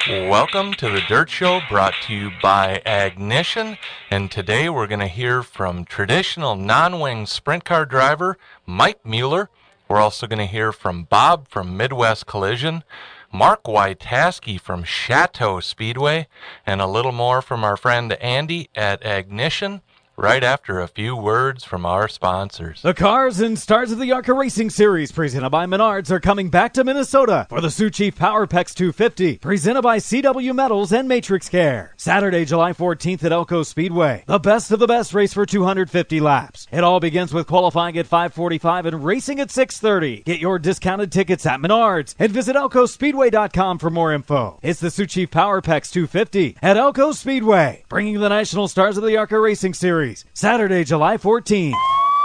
Welcome to the Dirt Show, brought to you by Agnition, and today we're going to hear from traditional non-wing sprint car driver Mike Mueller. We're also going to hear from Bob from Midwest Collision, Mark Wojtaski from Chateau Speedway, and a little more from our friend Andy at Agnition, right after a few words from our sponsors. The cars and stars of the ARCA Racing Series, presented by Menards, are coming back to Minnesota for the Sioux Chief Power PEX 250, presented by CW Metals and Matrix Care. Saturday, July 14th at Elko Speedway. The best of the best race for 250 laps. It all begins with qualifying at 5:45 and racing at 6:30. Get your discounted tickets at Menards and visit ElkoSpeedway.com for more info. It's the Sioux Chief Power PEX 250 at Elko Speedway, bringing the national stars of the ARCA Racing Series. Saturday, July 14th.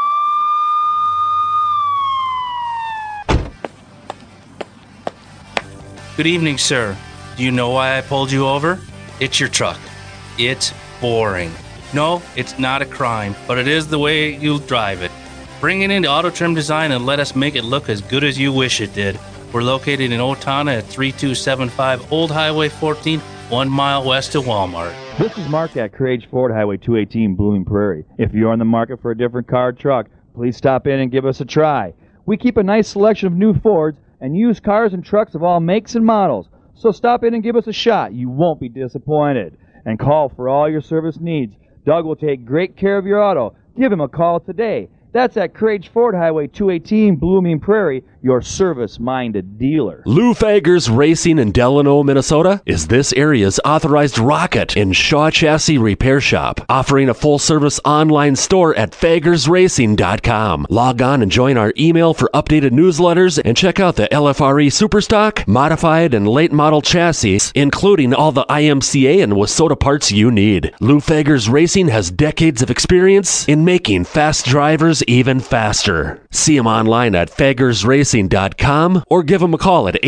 Good evening, sir. Do you know why I pulled you over? It's your truck. It's boring. No, it's not a crime, but it is the way you drive it. Bring it into Auto Trim Design and let us make it look as good as you wish it did. We're located in Otana at 3275 Old Highway 14, 1 mile west of Walmart. This is Mark at Courage Ford, Highway 218, Blooming Prairie. If you're on the market for a different car or truck, please stop in and give us a try. We keep a nice selection of new Fords and used cars and trucks of all makes and models. So stop in and give us a shot. You won't be disappointed. And call for all your service needs. Doug will take great care of your auto. Give him a call today. That's at Courage Ford, Highway 218, Blooming Prairie, your service-minded dealer. Lou Fagers Racing in Delano, Minnesota is this area's authorized rocket and Shaw Chassis repair shop, offering a full-service online store at fagersracing.com. Log on and join our email for updated newsletters and check out the LFRE Superstock, modified, and late model chassis, including all the IMCA and WISSOTA parts you need. Lou Fagers Racing has decades of experience in making fast drivers even faster. See him online at fagersracing.com or give him a call at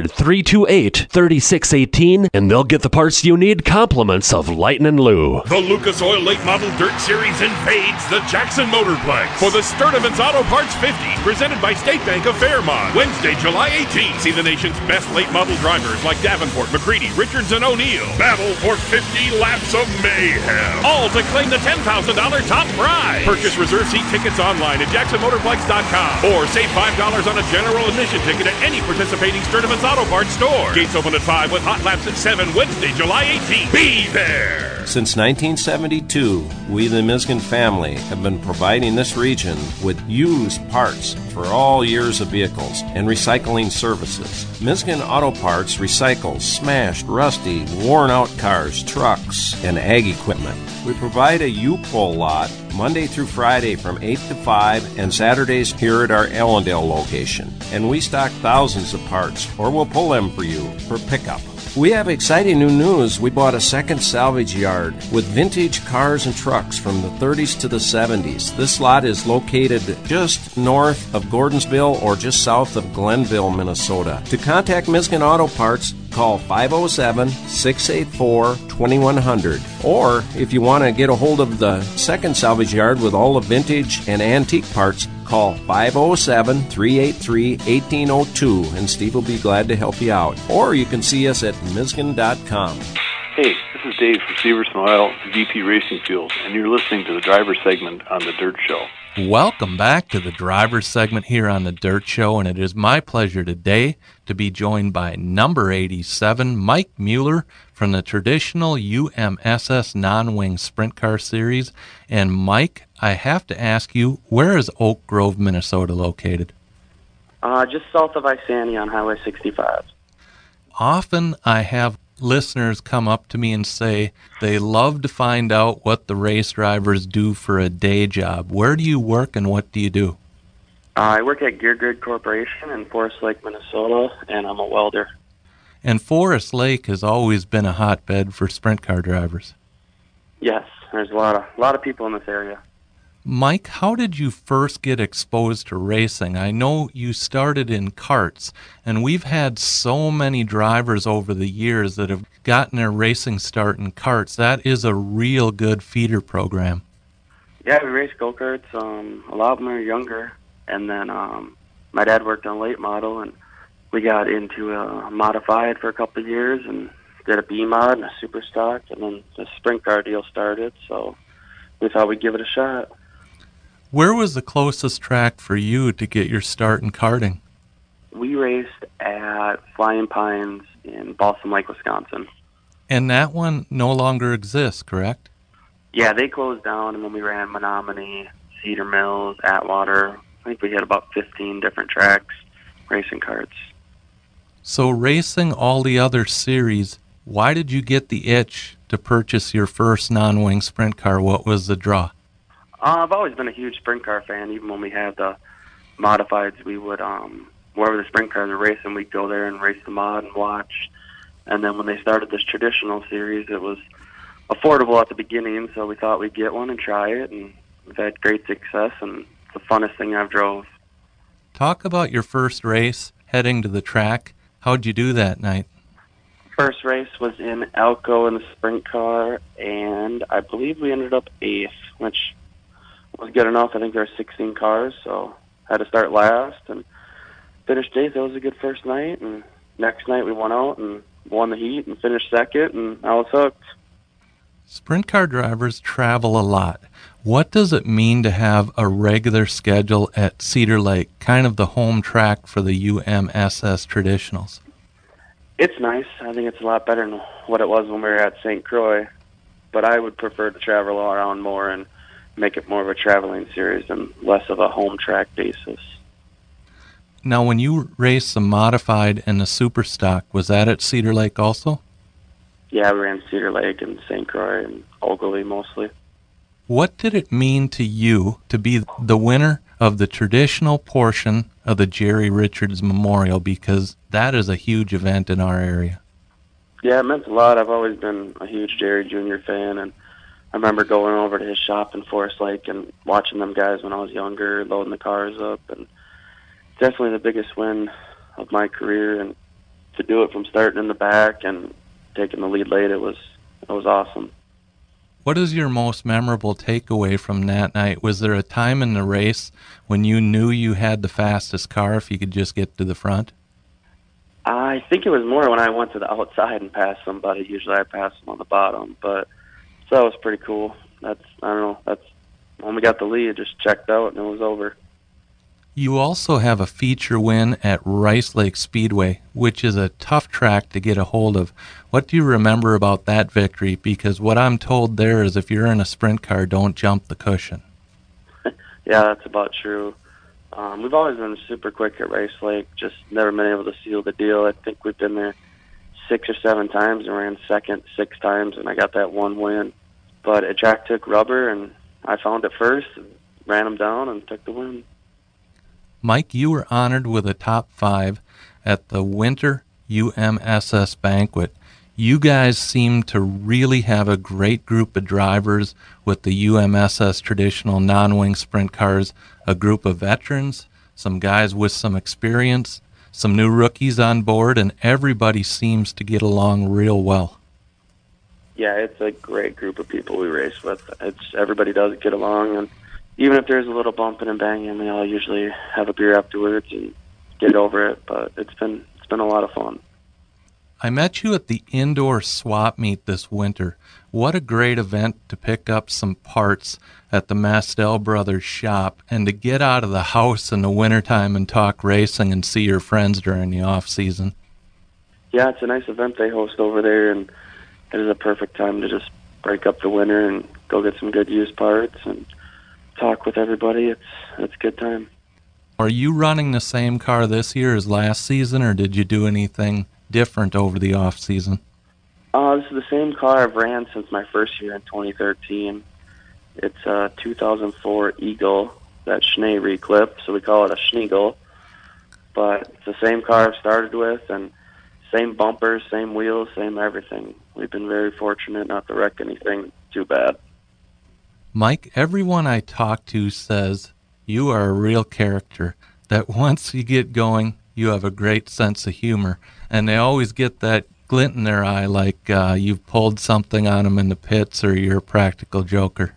800-328-3618 and they'll get the parts you need, compliments of Lightnin' Lou. The Lucas Oil Late Model Dirt Series invades the Jackson Motorplex for the Sturdivant's Auto Parts 50, presented by State Bank of Fairmont. Wednesday, July 18th. See the nation's best late model drivers like Davenport, McCready, Richards, and O'Neill battle for 50 laps of mayhem, all to claim the $10,000 top prize. Purchase reserve seat tickets online at jacksonmotorplex.com or save $5 on a general admission ticket at any participating Sturdivant's Auto Parts store. Gates open at 5 with hot laps at 7, Wednesday, July 18th. Be there! Since 1972, we, the Miskin family, have been providing this region with used parts for all years of vehicles and recycling services. Miskin Auto Parts recycles smashed, rusty, worn-out cars, trucks, and ag equipment. We provide a U-Pull lot Monday through Friday from 8 to 5 and Saturdays here at our Allendale location. And we stock thousands of parts, or we'll pull them for you for pickup. We have exciting new news. We bought a second salvage yard with vintage cars and trucks from the 30s to the 70s. This lot is located just north of Gordonsville or just south of Glenville, Minnesota. To contact Miskin Auto Parts, call 507-684-2100. Or if you want to get a hold of the second salvage yard with all the vintage and antique parts, call 507-383-1802 and Steve will be glad to help you out. Or you can see us at Miskin.com. Hey, this is Dave from Severson Oil, VP Racing Fuels, and you're listening to the driver segment on The Dirt Show. Welcome back to the driver's segment here on the Dirt Show, and it is my pleasure today to be joined by number 87, Mike Mueller from the traditional UMSS non-wing sprint car series. And Mike, I have to ask you, where is Oak Grove, Minnesota located? Just south of Isani on Highway 65. Often I have listeners come up to me and say they love to find out what the race drivers do for a day job. Where do you work and what do you do? I work at Gear Grid Corporation in Forest Lake, Minnesota, and I'm a welder. And Forest Lake has always been a hotbed for sprint car drivers. Yes, there's a lot of people in this area. Mike, how did you first get exposed to racing? I know you started in karts, and we've had so many drivers over the years that have gotten their racing start in karts. That is a real good feeder program. Yeah, we race go-karts. A lot of them are younger. And then my dad worked on late model, and we got into modified for a couple of years and did a B mod and a super stock, and then the sprint car deal started, so we thought we'd give it a shot. Where was the closest track for you to get your start in karting? We raced at Flying Pines in Balsam Lake, Wisconsin. And that one no longer exists, correct? Yeah, they closed down, and then we ran Menominee, Cedar Mills, Atwater. I think we had about 15 different tracks, racing karts. So racing all the other series, why did you get the itch to purchase your first non-wing sprint car? What was the draw? I've always been a huge sprint car fan. Even when we had the modifieds, we would, wherever the sprint cars were racing, we'd go there and race the mod and watch. And then when they started this traditional series, it was affordable at the beginning, so we thought we'd get one and try it, and we've had great success, and it's the funnest thing I've drove. Talk about your first race, heading to the track. How'd you do that night? First race was in Elko in the sprint car, and I believe we ended up 8th, which was good enough. I think there were 16 cars, so had to start last and finished 8th. That was a good first night, and next night we went out and won the heat and finished second, and I was hooked. Sprint car drivers travel a lot. What does it mean to have a regular schedule at Cedar Lake, kind of the home track for the UMSS Traditionals? It's nice. I think it's a lot better than what it was when we were at St. Croix, but I would prefer to travel around more and make it more of a traveling series and less of a home track basis. Now, when you raced the modified and the super stock, was that at Cedar Lake also? Yeah, we ran Cedar Lake and St. Croix and Ogilvie mostly. What did it mean to you to be the winner of the traditional portion of the Jerry Richards Memorial? Because that is a huge event in our area. Yeah, it meant a lot. I've always been a huge Jerry Jr. fan, and I remember going over to his shop in Forest Lake and watching them guys when I was younger, loading the cars up, and definitely the biggest win of my career. And to do it from starting in the back and taking the lead late, it was awesome. What is your most memorable takeaway from that night? Was there a time in the race when you knew you had the fastest car if you could just get to the front? I think it was more when I went to the outside and passed somebody. Usually I pass them on the bottom, but so that was pretty cool. That's when we got the lead, just checked out and it was over. You also have a feature win at Rice Lake Speedway, which is a tough track to get a hold of. What do you remember about that victory? Because what I'm told there is if you're in a sprint car, don't jump the cushion. Yeah, that's about true. We've always been super quick at Rice Lake, just never been able to seal the deal. I think we've been there 6 or 7 times and ran second 6 times, and I got that one win. But a track took rubber, and I found it first, and ran them down, and took the win. Mike, you were honored with a top 5 at the Winter UMSS Banquet. You guys seem to really have a great group of drivers with the UMSS traditional non-wing sprint cars, a group of veterans, some guys with some experience, some new rookies on board, and everybody seems to get along real well. Yeah, it's a great group of people we race with. Everybody does get along, and even if there's a little bumping and banging, they all usually have a beer afterwards and get over it. But it's been a lot of fun. I met you at the indoor swap meet this winter. What a great event to pick up some parts at the Mastel Brothers shop and to get out of the house in the wintertime and talk racing and see your friends during the off season. Yeah, it's a nice event they host over there, and it is a perfect time to just break up the winter and go get some good used parts and talk with everybody. It's a good time. Are you running the same car this year as last season, or did you do anything different over the off season? This is the same car I've ran since my first year in 2013. It's a 2004 Eagle, that Schnee reclip, so we call it a Schneagle. But it's the same car I've started with, and same bumpers, same wheels, same everything. We've been very fortunate not to wreck anything too bad. Mike, everyone I talk to says you are a real character, that once you get going, you have a great sense of humor, and they always get that glint in their eye like you've pulled something on them in the pits or you're a practical joker.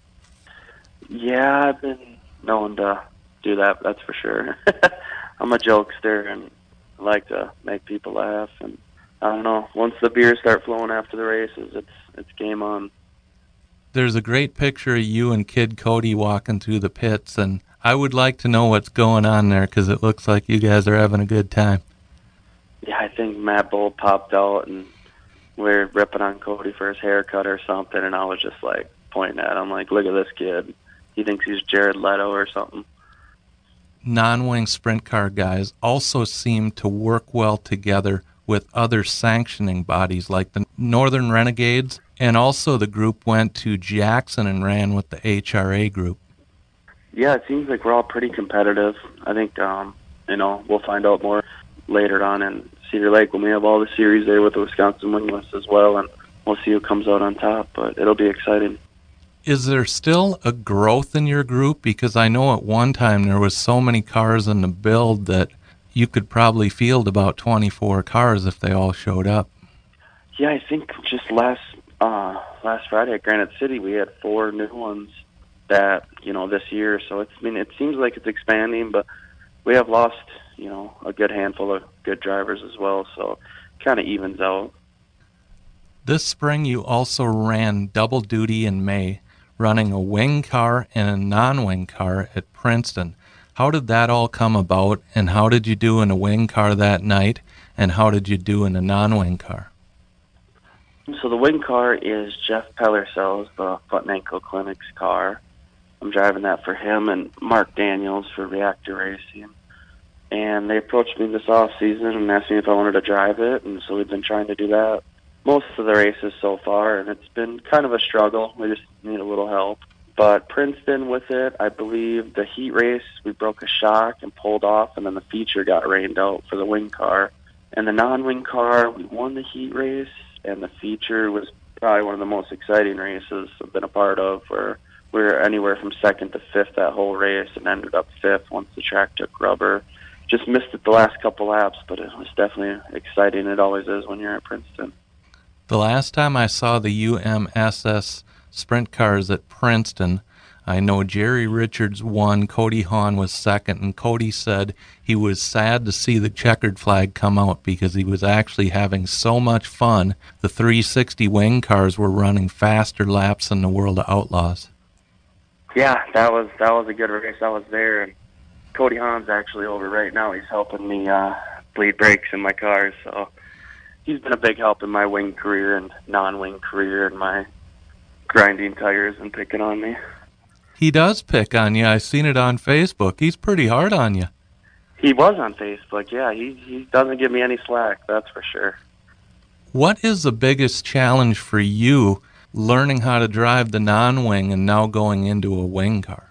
Yeah, I've been known to do that, that's for sure. I'm a jokester, and I like to make people laugh, and I don't know. Once the beers start flowing after the races, it's game on. There's a great picture of you and Kid Cody walking through the pits, and I would like to know what's going on there because it looks like you guys are having a good time. Yeah, I think Matt Bull popped out, and we're ripping on Cody for his haircut or something, and I was just like pointing at him like, look at this kid. He thinks he's Jared Leto or something. Non-wing sprint car guys also seem to work well together with other sanctioning bodies like the Northern Renegades, and also the group went to Jackson and ran with the HRA group. Yeah, it seems like we're all pretty competitive. I think, we'll find out more later on in Cedar Lake when we have all the series there with the Wisconsin wing list as well, and we'll see who comes out on top, but it'll be exciting. Is there still a growth in your group? Because I know at one time there was so many cars in the build that you could probably field about 24 cars if they all showed up. Yeah, I think just last Friday at Granite City we had 4 new ones that, this year. So it seems like it's expanding, but we have lost, a good handful of good drivers as well. So it kind of evens out. This spring you also ran double duty in May, running a wing car and a non-wing car at Princeton. How did that all come about, and how did you do in a wing car that night, and how did you do in a non-wing car? So the wing car is Jeff Pellercel's, the Foot and Ankle Clinic's car. I'm driving that for him and Mark Daniels for Reactor Racing. And they approached me this off season and asked me if I wanted to drive it, and so we've been trying to do that most of the races so far, and it's been kind of a struggle. We just need a little help. But Princeton with it, I believe the heat race, we broke a shock and pulled off, and then the feature got rained out for the wing car. And the non-wing car, we won the heat race, and the feature was probably one of the most exciting races I've been a part of, where we were anywhere from 2nd to 5th that whole race and ended up 5th once the track took rubber. Just missed it the last couple laps, but it was definitely exciting. It always is when you're at Princeton. The last time I saw the UMSS sprint cars at Princeton, I know Jerry Richards won, Cody Hahn was second, and Cody said he was sad to see the checkered flag come out because he was actually having so much fun. The 360 wing cars were running faster laps than the World of Outlaws. Yeah, that was a good race. I was there, and Cody Hahn's actually over right now. He's helping me bleed brakes in my car, so he's been a big help in my wing career and non-wing career and my grinding tires and picking on me. He does pick on you. I've seen it on Facebook. He's pretty hard on you. He was on Facebook, yeah. He doesn't give me any slack, that's for sure. What is the biggest challenge for you learning how to drive the non-wing and now going into a wing car?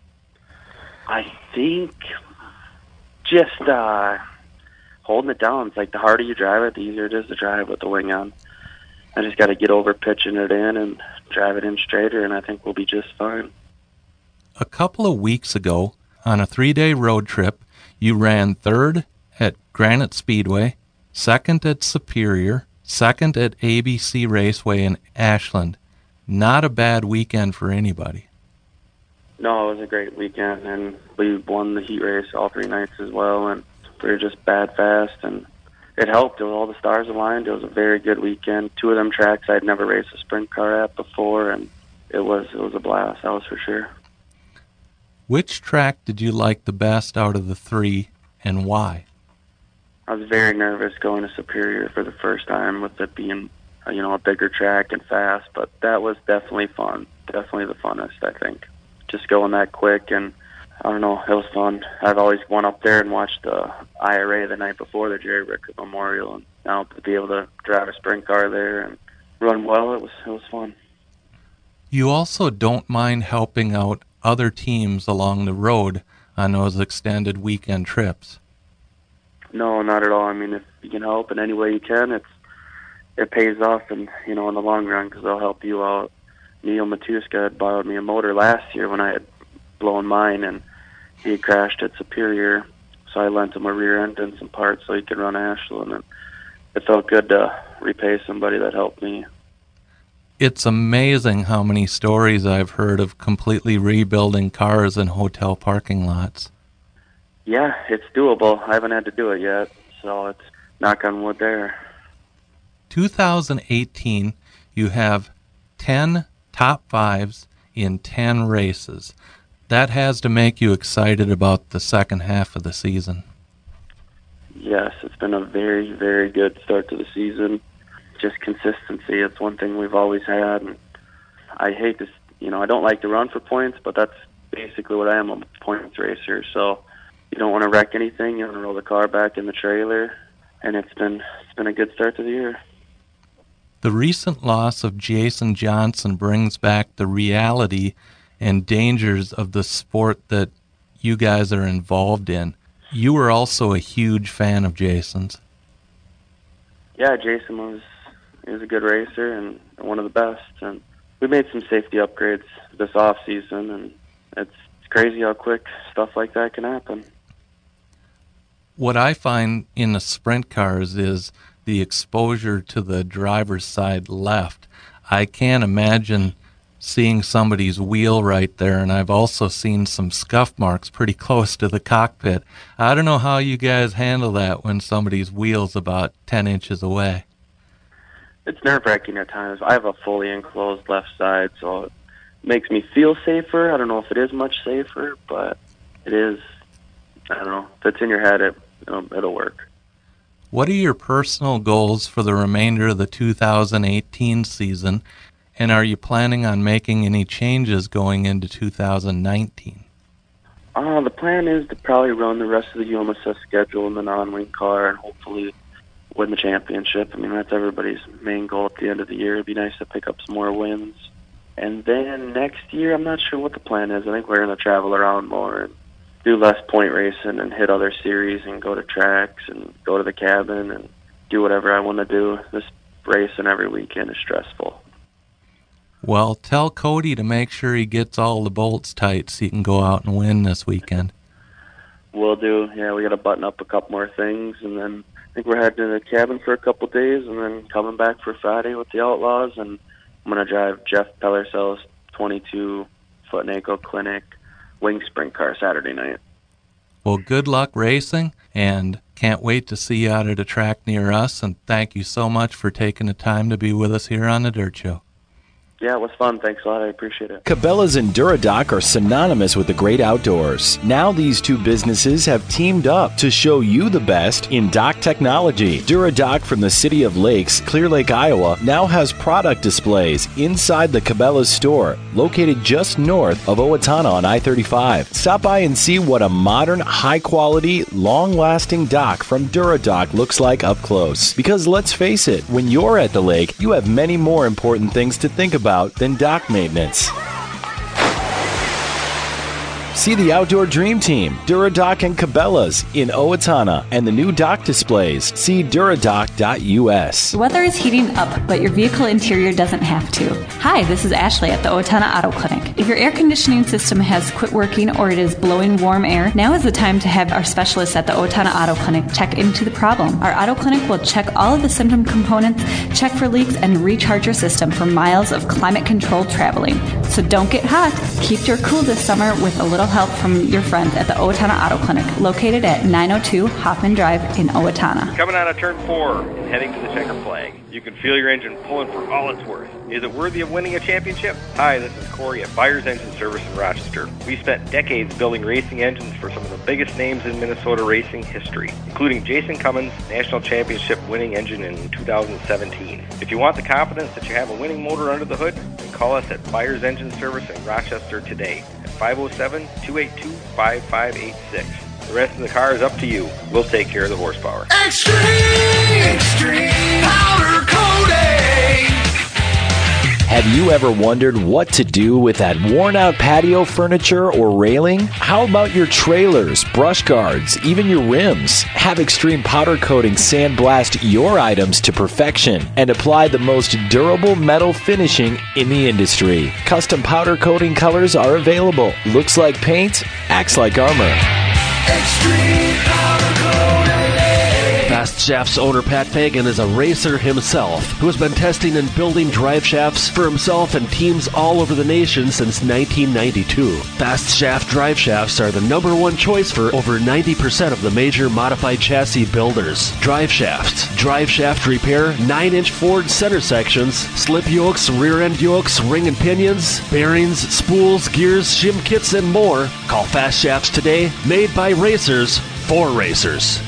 I think just holding it down. It's like the harder you drive it, the easier it is to drive with the wing on. I just got to get over pitching it in and drive it in straighter, and I think we'll be just fine. A couple of weeks ago, on a 3-day road trip, you ran 3rd at Granite Speedway, 2nd at Superior, 2nd at ABC Raceway in Ashland. Not a bad weekend for anybody. No, it was a great weekend, and we won the heat race all 3 nights as well, and we were just bad fast, and it helped. All the stars aligned. It was a very good weekend. 2 of them tracks I'd never raced a sprint car at before, and it was a blast, that was for sure. Which track did you like the best out of the 3, and why? I was very nervous going to Superior for the first time with it being, a bigger track and fast, but that was definitely fun. Definitely the funnest, I think. Just going that quick, and I don't know, it was fun. I've always gone up there and watched the IRA the night before the Jerry Rickert Memorial, and now to be able to drive a sprint car there and run well, it was fun. You also don't mind helping out other teams along the road on those extended weekend trips. No, not at all. I mean, if you can help in any way you can, it pays off, and in the long run, because they'll help you out. Neil Matuska had borrowed me a motor last year when I had blown mine, and he had crashed at Superior, so I lent him a rear end and some parts so he could run Ashland, and it felt good to repay somebody that helped me. It's amazing how many stories I've heard of completely rebuilding cars in hotel parking lots. Yeah, it's doable. I haven't had to do it yet, so it's knock on wood there. 2018, you have 10 top 5s in 10 races. That has to make you excited about the second half of the season. Yes, it's been a very, very good start to the season. Just consistency. It's one thing we've always had. And I hate to, I don't like to run for points, but that's basically what I am. I'm a points racer. So you don't want to wreck anything. You want to roll the car back in the trailer. And it's been a good start to the year. The recent loss of Jason Johnson brings back the reality and dangers of the sport that you guys are involved in. You were also a huge fan of Jason's. Yeah, Jason was a good racer and one of the best. And we made some safety upgrades this off season, and it's crazy how quick stuff like that can happen. What I find in the sprint cars is the exposure to the driver's side left. I can't imagine seeing somebody's wheel right there, and I've also seen some scuff marks pretty close to the cockpit. I don't know how you guys handle that when somebody's wheel's about 10 inches away. It's nerve-wracking at times. I have a fully enclosed left side, so it makes me feel safer. I don't know if it is much safer, but it is. I don't know. If it's in your head, it'll work. What are your personal goals for the remainder of the 2018 season, and are you planning on making any changes going into 2019? The plan is to probably run the rest of the UMSF schedule in the non-wing car and hopefully win the championship. I mean, that's everybody's main goal at the end of the year. It'd be nice to pick up some more wins. And then next year, I'm not sure what the plan is. I think we're going to travel around more and do less point racing and hit other series and go to tracks and go to the cabin and do whatever I want to do. This racing every weekend is stressful. Well, tell Cody to make sure he gets all the bolts tight so he can go out and win this weekend. Will do. Yeah, we got to button up a couple more things, and then I think we're heading to the cabin for a couple of days and then coming back for Friday with the Outlaws, and I'm going to drive Jeff Pellercell's 22-foot NACO Clinic wing sprint car Saturday night. Well, good luck racing, and can't wait to see you out at a track near us, and thank you so much for taking the time to be with us here on The Dirt Show. Yeah, it was fun. Thanks a lot. I appreciate it. Cabela's and DuraDock are synonymous with the great outdoors. Now these two businesses have teamed up to show you the best in dock technology. DuraDock from the City of Lakes, Clear Lake, Iowa, now has product displays inside the Cabela's store, located just north of Owatonna on I-35. Stop by and see what a modern, high-quality, long-lasting dock from DuraDock looks like up close. Because let's face it, when you're at the lake, you have many more important things to think about than dock maintenance. See the Outdoor Dream Team, DuraDock and Cabela's in Owatonna, and the new dock displays. See duradock.us. The weather is heating up, but your vehicle interior doesn't have to. Hi, this is Ashley at the Owatonna Auto Clinic. If your air conditioning system has quit working or it is blowing warm air, now is the time to have our specialists at the Owatonna Auto Clinic check into the problem. Our auto clinic will check all of the symptom components, check for leaks, and recharge your system for miles of climate-controlled traveling. So don't get hot. Keep your cool this summer with a little help from your friends at the Owatonna Auto Clinic, located at 902 Hoffman Drive in Owatonna. Coming out of turn 4 and heading to the checker flag. You can feel your engine pulling for all it's worth. Is it worthy of winning a championship? Hi, this is Corey at Byers Engine Service in Rochester. We spent decades building racing engines for some of the biggest names in Minnesota racing history, including Jason Cummins' national championship winning engine in 2017. If you want the confidence that you have a winning motor under the hood, then call us at Byers Engine Service in Rochester today at 507-282-5586. The rest of the car is up to you. We'll take care of the horsepower. Extreme powder coating. Have you ever wondered what to do with that worn-out patio furniture or railing? How about your trailers, brush guards, even your rims? Have Extreme Powder Coating sandblast your items to perfection and apply the most durable metal finishing in the industry. Custom powder coating colors are available. Looks like paint, acts like armor. Extreme powder coating. Fast Shafts owner Pat Fagan is a racer himself who has been testing and building drive shafts for himself and teams all over the nation since 1992. Fast Shaft drive shafts are the number one choice for over 90% of the major modified chassis builders. Drive shafts, drive shaft repair, 9-inch Ford center sections, slip yokes, rear end yokes, ring and pinions, bearings, spools, gears, shim kits, and more. Call Fast Shafts today, made by racers for racers.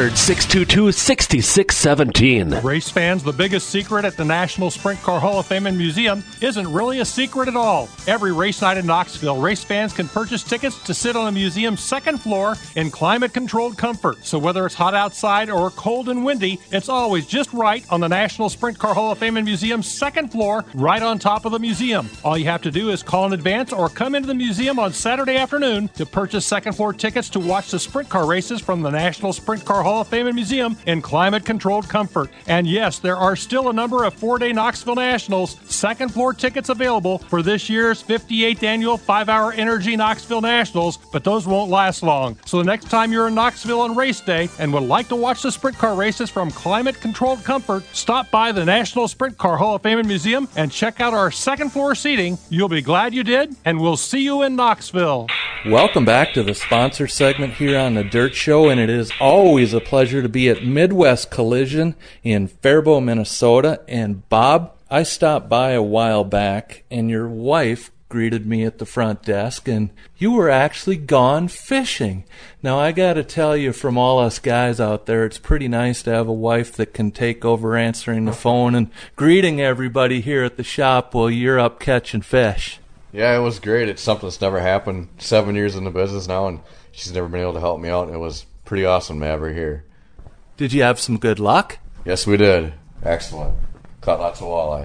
800-622-6617. Race fans, the biggest secret at the National Sprint Car Hall of Fame and Museum isn't really a secret at all. Every race night in Knoxville, race fans can purchase tickets to sit on the museum's second floor in climate-controlled comfort. So whether it's hot outside or cold and windy, it's always just right on the National Sprint Car Hall of Fame and Museum's second floor, right on top of the museum. All you have to do is call in advance or come into the museum on Saturday afternoon to purchase second floor tickets to watch the sprint car races from the National Sprint Car Hall of Fame and Museum in climate-controlled comfort. And yes, there are still a number of 4-day Knoxville Nationals second floor tickets available for this year's 58th annual 5-hour Energy Knoxville Nationals, but those won't last long. So the next time you're in Knoxville on race day and would like to watch the sprint car races from climate-controlled comfort, stop by the National Sprint Car Hall of Fame and Museum and check out our second floor seating. You'll be glad you did, and we'll see you in Knoxville. Welcome back to the sponsor segment here on the Dirt Show, and it is always a pleasure to be at Midwest Collision in Faribault, Minnesota. And Bob, I stopped by a while back, and your wife greeted me at the front desk, and you were actually gone fishing. Now, I gotta tell you, from all us guys out there, it's pretty nice to have a wife that can take over answering the phone and greeting everybody here at the shop while you're up catching fish. Yeah, it was great. It's something that's never happened. 7 years in the business now, and she's never been able to help me out. It was pretty awesome to have her here. Did you have some good luck? Yes, we did. Excellent. Caught lots of walleye.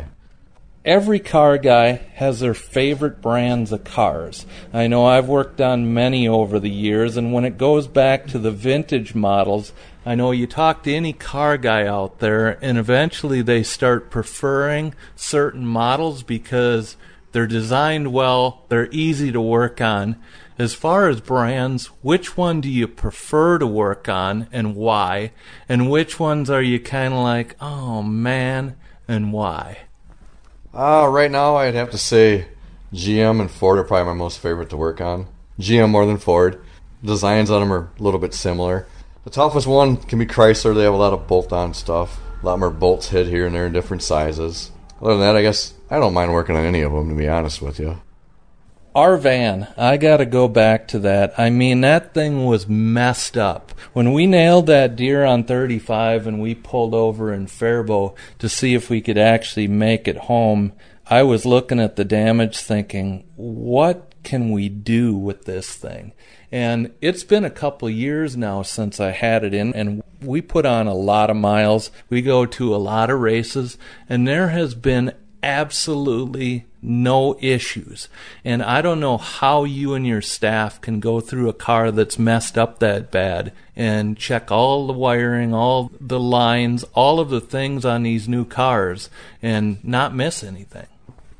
Every car guy has their favorite brands of cars. I know I've worked on many over the years, and when it goes back to the vintage models, I know you talk to any car guy out there, and eventually they start preferring certain models because they're designed well, they're easy to work on. As far as brands, which one do you prefer to work on and why? And which ones are you kind of like, oh man, and why? Right now I'd have to say GM and Ford are probably my most favorite to work on. GM more than Ford. Designs on them are a little bit similar. The toughest one can be Chrysler. They have a lot of bolt-on stuff. A lot more bolts hid here and there in different sizes. Other than that, I guess I don't mind working on any of them, to be honest with you. Our van, I gotta go back to that. I mean, that thing was messed up. When we nailed that deer on 35 and we pulled over in Faribault to see if we could actually make it home, I was looking at the damage thinking, what can we do with this thing? And it's been a couple years now since I had it in, and we put on a lot of miles. We go to a lot of races, and there has been absolutely no issues. And I don't know how you and your staff can go through a car that's messed up that bad and check all the wiring, all the lines, all of the things on these new cars and not miss anything.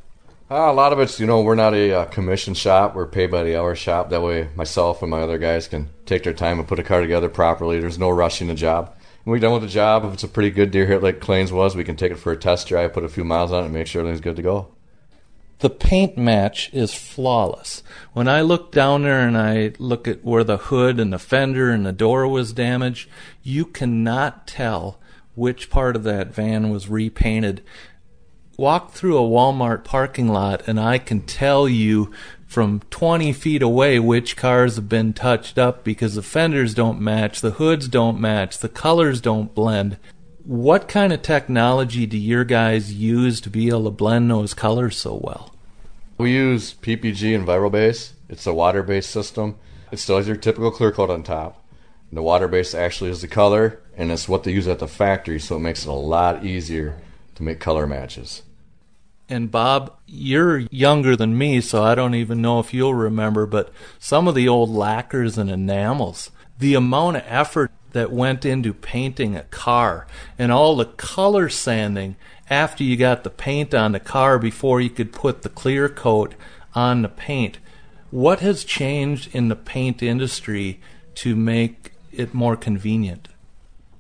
A lot of it's, we're not a commission shop. We're paid by the hour shop. That way myself and my other guys can take their time and put a car together properly. There's no rushing the job. When we're done with the job, if it's a pretty good deer hit like Claims was, we can take it for a test drive, put a few miles on it, and make sure everything's good to go. The paint match is flawless. When I look down there and I look at where the hood and the fender and the door was damaged, you cannot tell which part of that van was repainted. Walk through a Walmart parking lot and I can tell you from 20 feet away which cars have been touched up because the fenders don't match, the hoods don't match, the colors don't blend. What kind of technology do your guys use to be able to blend those colors so well? We use PPG and ViroBase. It's a water-based system. It still has your typical clear coat on top. And the water-base actually is the color, and it's what they use at the factory, so it makes it a lot easier to make color matches. And Bob, you're younger than me, so I don't even know if you'll remember, but some of the old lacquers and enamels, the amount of effort that went into painting a car and all the color sanding after you got the paint on the car before you could put the clear coat on the paint. What has changed in the paint industry to make it more convenient?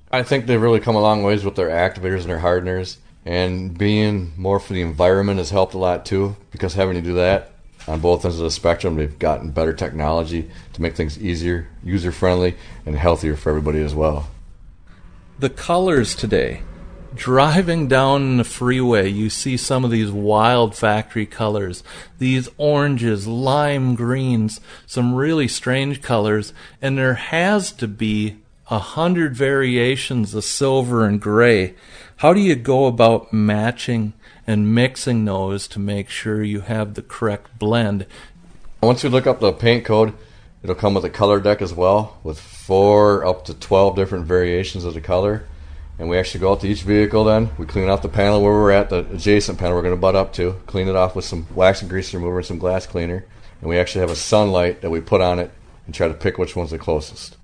I think they've really come a long ways with their activators and their hardeners, and being more for the environment has helped a lot too, because having to do that on both ends of the spectrum, they've gotten better technology to make things easier, user-friendly, and healthier for everybody as well. The colors today. Driving down the freeway, you see some of these wild factory colors, these oranges, lime greens, some really strange colors, and there has to be 100 variations of silver and gray. How do you go about matching and mixing those to make sure you have the correct blend? Once you look up the paint code, it'll come with a color deck as well, with 4 up to 12 different variations of the color. And we actually go out to each vehicle then. We clean off the panel where we're at, the adjacent panel we're going to butt up to, clean it off with some wax and grease remover and some glass cleaner. And we actually have a sunlight that we put on it and try to pick which one's the closest.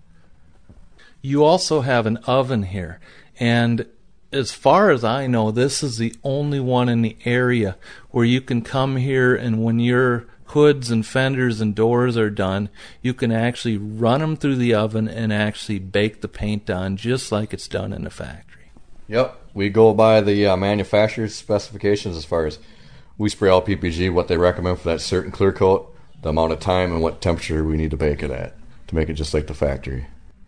You also have an oven here, and as far as I know, this is the only one in the area where you can come here, and when your hoods and fenders and doors are done, you can actually run them through the oven and actually bake the paint on just like it's done in the factory. Yep, we go by the manufacturer's specifications as far as we spray all PPG, what they recommend for that certain clear coat, the amount of time and what temperature we need to bake it at to make it just like the factory.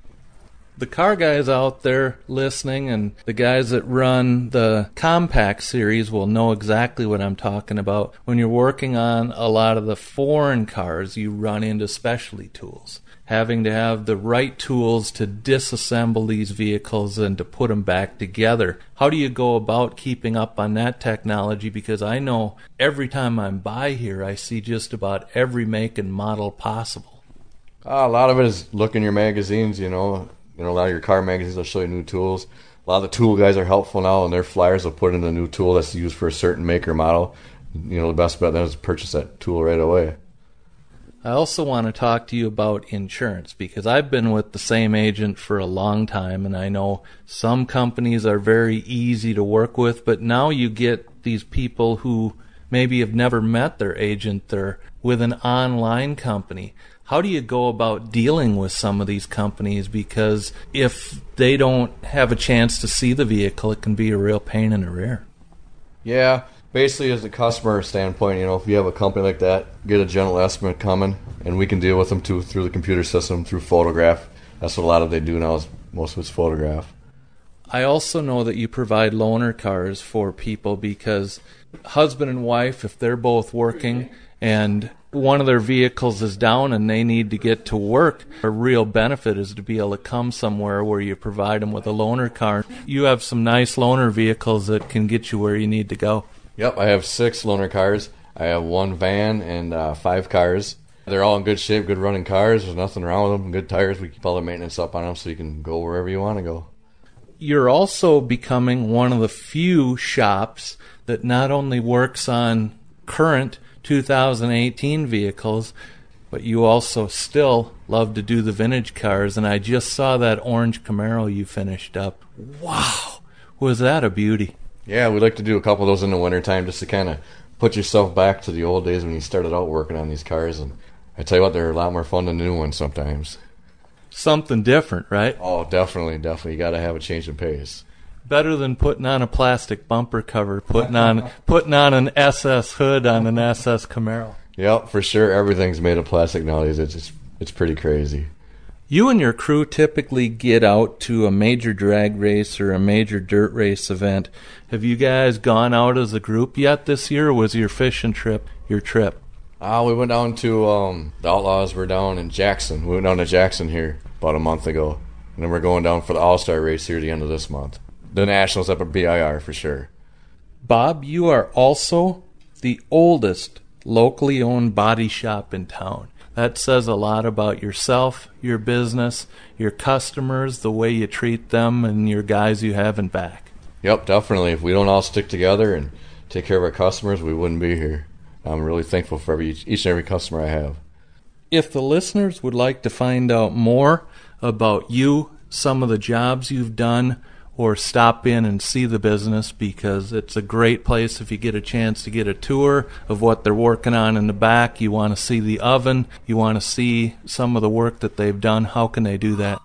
The car guys out there listening and the guys that run the Compact series will know exactly what I'm talking about. When you're working on a lot of the foreign cars, you run into specialty tools. Having to have the right tools to disassemble these vehicles and to put them back together. How do you go about keeping up on that technology? Because I know every time I'm by here, I see just about every make and model possible. A lot of it is look in your magazines, a lot of your car magazines will show you new tools. A lot of the tool guys are helpful now, and their flyers will put in a new tool that's used for a certain make or model. The best bet then is to purchase that tool right away. I also want to talk to you about insurance, because I've been with the same agent for a long time, and I know some companies are very easy to work with, but now you get these people who maybe have never met their agent. They're with an online company. How do you go about dealing with some of these companies? Because if they don't have a chance to see the vehicle, it can be a real pain in the rear. Yeah, basically as a customer standpoint, if you have a company like that, get a general estimate coming, and we can deal with them too through the computer system, through photograph. That's what a lot of they do now, is most of it's photograph. I also know that you provide loaner cars for people, because husband and wife, if they're both working and one of their vehicles is down and they need to get to work, a real benefit is to be able to come somewhere where you provide them with a loaner car. You have some nice loaner vehicles that can get you where you need to go. Yep, I have 6 loaner cars. I have 1 van and 5 cars. They're all in good shape, good running cars. There's nothing wrong with them, good tires. We keep all the maintenance up on them so you can go wherever you want to go. You're also becoming one of the few shops that not only works on current 2018 vehicles, but you also still love to do the vintage cars, and I just saw that orange Camaro you finished up. Wow, was that a beauty? Yeah, we'd like to do a couple of those in the wintertime just to kind of put yourself back to the old days when you started out working on these cars, and I tell you what, they're a lot more fun than the new ones sometimes. Something different, right? Oh, definitely. You got to have a change in pace. Better than putting on a plastic bumper cover, putting on an SS hood on an SS Camaro. Yep, for sure. Everything's made of plastic nowadays. It's pretty crazy. You and your crew typically get out to a major drag race or a major dirt race event. Have you guys gone out as a group yet this year, or was your fishing trip your trip? We went down to the Outlaws. We're down in Jackson. We went down to Jackson here about a month ago, and then we're going down for the All-Star race here at the end of this month. The Nationals up at BIR for sure. Bob, you are also the oldest locally owned body shop in town. That says a lot about yourself, your business, your customers, the way you treat them, and your guys you have in back. Yep, definitely. If we don't all stick together and take care of our customers, we wouldn't be here. I'm really thankful for each and every customer I have. If the listeners would like to find out more about you, some of the jobs you've done, or stop in and see the business, because it's a great place if you get a chance to get a tour of what they're working on in the back. You want to see the oven. You want to see some of the work that they've done. How can they do that?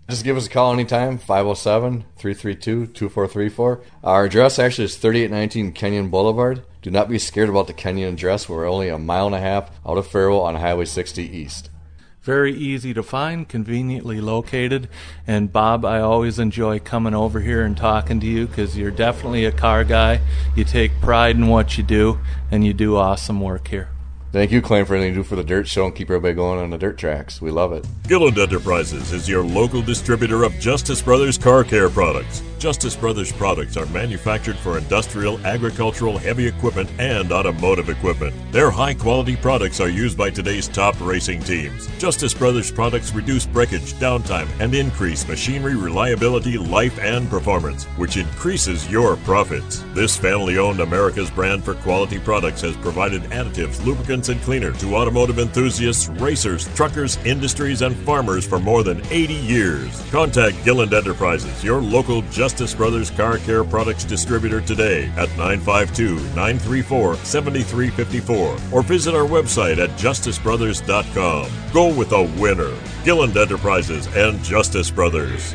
Just give us a call anytime, 507-332-2434. Our address actually is 3819 Kenyon Boulevard. Do not be scared about the Kenyon address. We're only a mile and a half out of Faribault on Highway 60 East. Very easy to find, conveniently located. And Bob, I always enjoy coming over here and talking to you because you're definitely a car guy. You take pride in what you do, and you do awesome work here. Thank you, Claim, for everything you do for the dirt show and keep everybody going on the dirt tracks. We love it. Gilland Enterprises is your local distributor of Justice Brothers Car Care products. Justice Brothers products are manufactured for industrial, agricultural, heavy equipment, and automotive equipment. Their high-quality products are used by today's top racing teams. Justice Brothers products reduce breakage, downtime, and increase machinery reliability, life, and performance, which increases your profits. This family-owned America's brand for quality products has provided additives, lubricants, and cleaner to automotive enthusiasts, racers, truckers, industries, and farmers for more than 80 years. Contact Gilland Enterprises, your local Justice Brothers Car Care Products distributor today at 952-934-7354 or visit our website at justicebrothers.com. Go with a winner. Gilland Enterprises and Justice Brothers.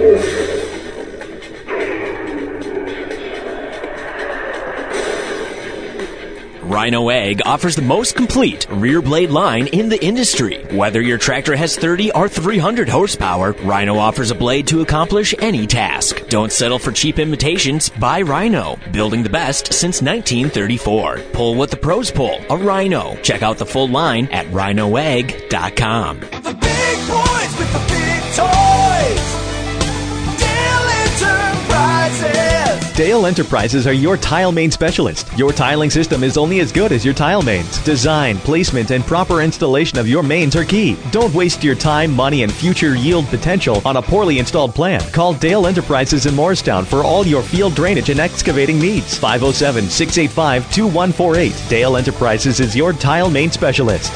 Rhino Ag offers the most complete rear blade line in the industry. Whether your tractor has 30 or 300 horsepower, Rhino offers a blade to accomplish any task. Don't settle for cheap imitations. Buy Rhino, building the best since 1934. Pull what the pros pull, a Rhino. Check out the full line at rhinoag.com. The big boys with the big toys. Dale Enterprises. Dale Enterprises are your tile main specialist. Your tiling system is only as good as your tile mains. Design, placement, and proper installation of your mains are key. Don't waste your time, money, and future yield potential on a poorly installed plan. Call Dale Enterprises in Morristown for all your field drainage and excavating needs. 507-685-2148. Dale Enterprises is your tile main specialist.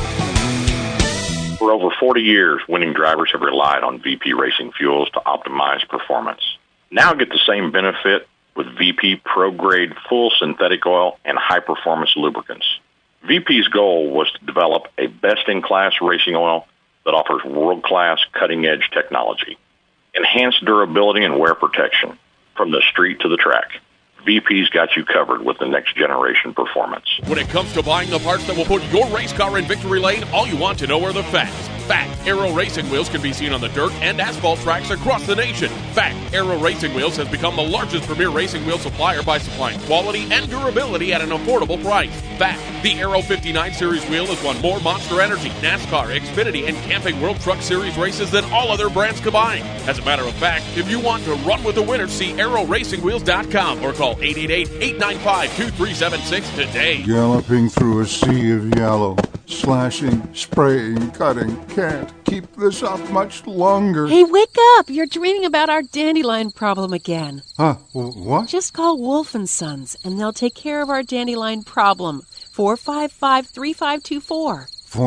For over 40 years, winning drivers have relied on VP Racing Fuels to optimize performance. Now get the same benefit with VP Pro-Grade Full Synthetic Oil and high-performance lubricants. VP's goal was to develop a best-in-class racing oil that offers world-class cutting-edge technology, enhanced durability and wear protection from the street to the track. VP's got you covered with the next generation performance. When it comes to buying the parts that will put your race car in victory lane, all you want to know are the facts. Fact, Aero Racing Wheels can be seen on the dirt and asphalt tracks across the nation. Fact, Aero Racing Wheels has become the largest premier racing wheel supplier by supplying quality and durability at an affordable price. Fact, the Aero 59 Series wheel has won more Monster Energy, NASCAR, Xfinity, and Camping World Truck Series races than all other brands combined. As a matter of fact, if you want to run with the winners, see AeroRacingWheels.com or call 888-895-2376 today. Galloping through a sea of yellow, slashing, spraying, cutting. Can't keep this up much longer. Hey, wake up! You're dreaming about our dandelion problem again. Huh? What? Just call Wolf & Sons, and they'll take care of our dandelion problem. 455-3524.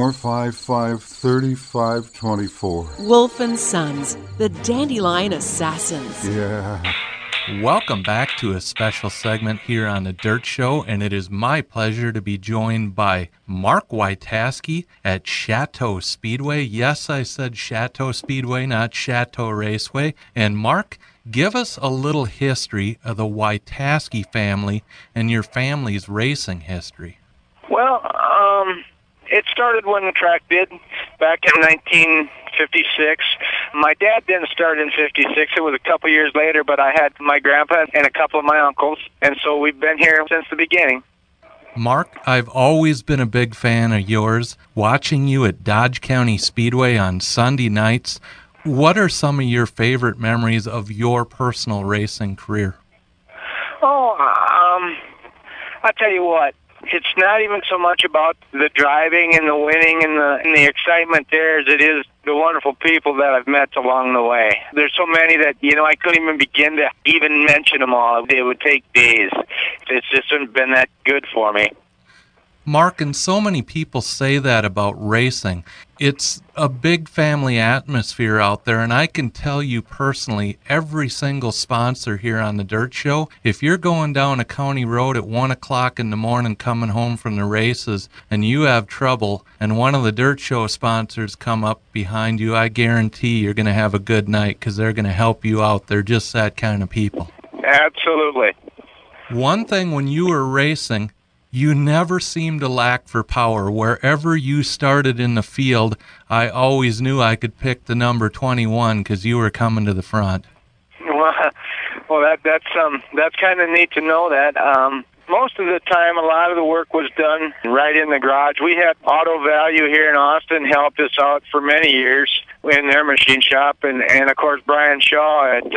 455-3524. Wolf & Sons, the dandelion assassins. Yeah. Welcome back to a special segment here on The Dirt Show, and it is my pleasure to be joined by Mark Witaski at Chateau Speedway. Yes, I said Chateau Speedway, not Chateau Raceway. And Mark, give us a little history of the Witaski family and your family's racing history. Well, it started when the track did, back in 1956. My dad didn't start in 56. It was a couple years later, but I had my grandpa and a couple of my uncles, and so we've been here since the beginning. Mark, I've always been a big fan of yours. Watching you at Dodge County Speedway on Sunday nights, what are some of your favorite memories of your personal racing career? Oh, I'll tell you what. It's not even so much about the driving and the winning and the excitement there as it is the wonderful people that I've met along the way. There's so many that, I couldn't even begin to even mention them all. It would take days. It's just been that good for me. Mark, and so many people say that about racing. It's a big family atmosphere out there, and I can tell you personally, every single sponsor here on the Dirt Show, if you're going down a county road at 1 o'clock in the morning coming home from the races and you have trouble and one of the Dirt Show sponsors come up behind you, I guarantee you're going to have a good night because they're going to help you out. They're just that kind of people. Absolutely. One thing when you were racing, you never seemed to lack for power. Wherever you started in the field, I always knew I could pick the number 21 because you were coming to the front. Well, that's kind of neat to know that. Most of the time, a lot of the work was done right in the garage. We had Auto Value here in Austin helped us out for many years in their machine shop, and of course Brian Shaw at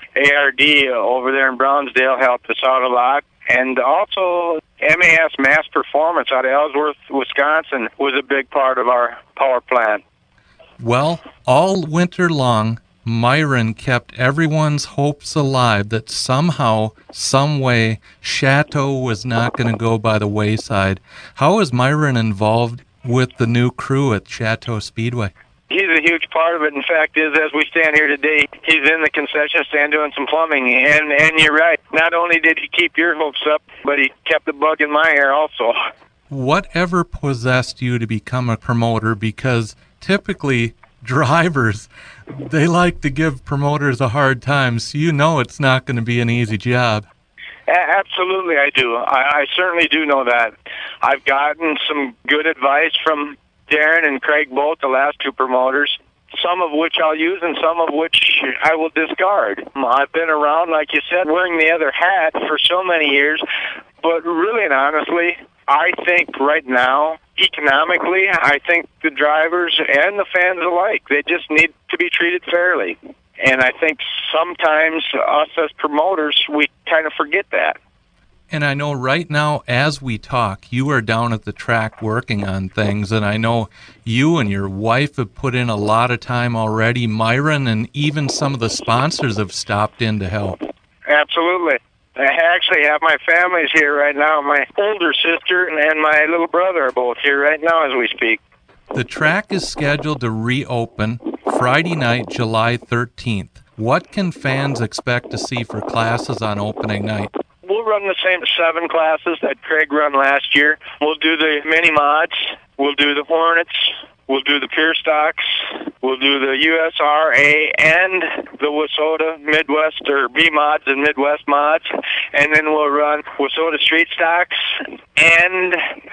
ARD over there in Brownsdale helped us out a lot. And also, MAS Mass Performance out of Ellsworth, Wisconsin, was a big part of our power plant. Well, all winter long, Myron kept everyone's hopes alive that somehow, some way, Chateau was not going to go by the wayside. How is Myron involved with the new crew at Chateau Speedway? He's a huge part of it. In fact, as we stand here today, he's in the concession stand doing some plumbing. And you're right. Not only did he keep your hopes up, but he kept the bug in my ear also. Whatever possessed you to become a promoter? Because typically drivers, they like to give promoters a hard time, so you know it's not going to be an easy job. Absolutely, I do. I certainly do know that. I've gotten some good advice from Darren and Craig both, the last two promoters, some of which I'll use and some of which I will discard. I've been around, like you said, wearing the other hat for so many years, but really and honestly, I think right now, economically, I think the drivers and the fans alike, they just need to be treated fairly. And I think sometimes us as promoters, we kind of forget that. And I know right now, as we talk, you are down at the track working on things, and I know you and your wife have put in a lot of time already. Myron and even some of the sponsors have stopped in to help. Absolutely. I actually have my families here right now. My older sister and my little brother are both here right now as we speak. The track is scheduled to reopen Friday night, July 13th. What can fans expect to see for classes on opening night? We'll run the same 7 classes that Craig run last year. We'll do the mini mods. We'll do the Hornets. We'll do the Pure Stocks. We'll do the USRA and the WISSOTA Midwest or B mods and Midwest mods. And then we'll run WISSOTA Street Stocks and